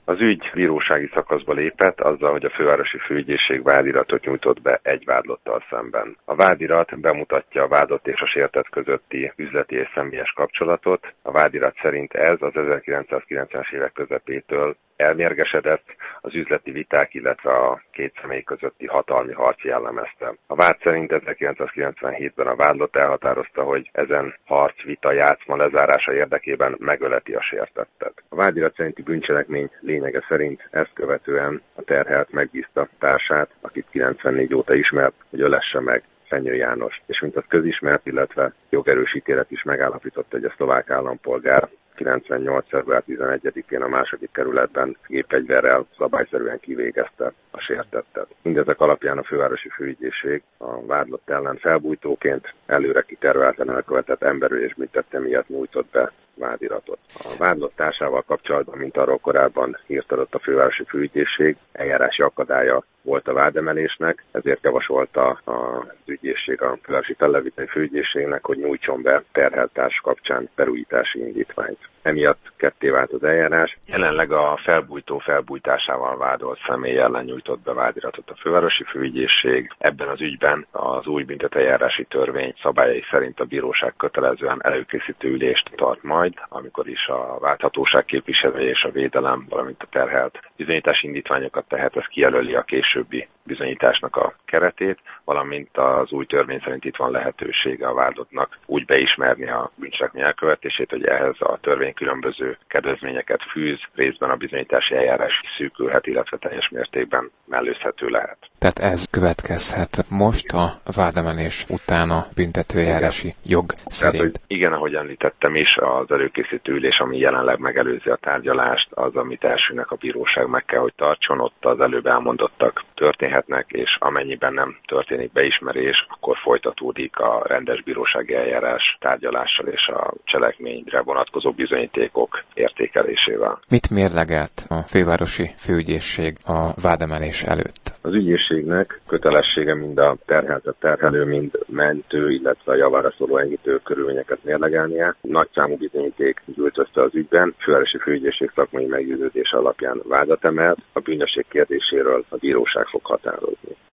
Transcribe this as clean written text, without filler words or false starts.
Az ügy bírósági szakaszba lépett azzal, hogy a fővárosi főügyészség vádiratot nyújtott be egy vádlottal szemben. A vádirat bemutatja a vádlott és a sértett közötti üzleti és személyes kapcsolatot. A vádirat szerint ez az 1990-es évek közepétől elmérgesedett, az üzleti viták, illetve a két személy közötti hatalmi harc jellemezte. A vád szerint 1997-ben a vádlott elhatározta, hogy ezen harc, vita, játszma lezárása érdekében megöleti a sértettet. A vádirat szerinti bűncselekmény lényege szerint ezt követően a terhelt megbízta társát, akit 94 óta ismert, hogy ölesse meg Fenyő Jánost. És mint az közismert, illetve jogerős ítélet is megállapította, hogy a szlovák állampolgár 98. február 11-én a második kerületben gépfegyverrel szabályszerűen kivégezte a sértettet. Mindezek alapján a fővárosi főügyészség a vádlott ellen felbújtóként előre kitervelten elkövetett emberölés büntette miatt nyújtott be vádiratot. A vádlott társával kapcsolatban, mint arról korábban írt adott a fővárosi főügyészség, eljárási akadálya volt a vádemelésnek, ezért javasolta az ügyészség a fővárosi fellebbviteli főügyészségnek, hogy nyújtson be terhelt társ kapcsán felújítási indítványt. Emiatt ketté vált az eljárás. Jelenleg a felbújtó felbújtásával vádolt személy ellen nyújtott be vádiratot a fővárosi főügyészség. Ebben az ügyben az új büntetőeljárási törvény szabályai szerint a bíróság kötelezően előkészítő ülést tart majd, amikor is a válthatóság képviselője és a védelem, valamint a terhelt bizonyítási indítványokat tehet, ez kijelöli a későbbi bizonyításnak a keretét, valamint az új törvény szerint itt van lehetősége a vádottnak úgy beismerni a bűncselekmény elkövetését, hogy ehhez a törvény különböző kedvezményeket fűz, részben a bizonyítási eljárás szűkülhet, illetve teljes mértékben mellőzhető lehet. Tehát ez következhet most a vádemelés után a büntetőeljárási jog szerint. Tehát, igen, ahogy említettem is, az előkészítő ülés, ami jelenleg megelőzi a tárgyalást, az, amit elsőnek a bíróság meg kell, hogy tartson, ott az előbb elmondottak történhetnek, és amennyiben nem történik beismerés, akkor folytatódik a rendes bírósági eljárás tárgyalással és a cselekményre vonatkozó bizonyítékok értékelésével. Mit mérlegelt a fővárosi főügyészség a vádemelés előtt? Az ügyészségnek kötelessége mind a terhelő, mind mentő, illetve a javára szóló enyhítő körülményeket mérlegelnie. Nagyszámú bizonyíték gyűlt össze az ügyben, fővárosi főügyészség szakmai meggyőződése alapján vádat emelt, a bűnösség kérdéséről a bíróság fog határozni.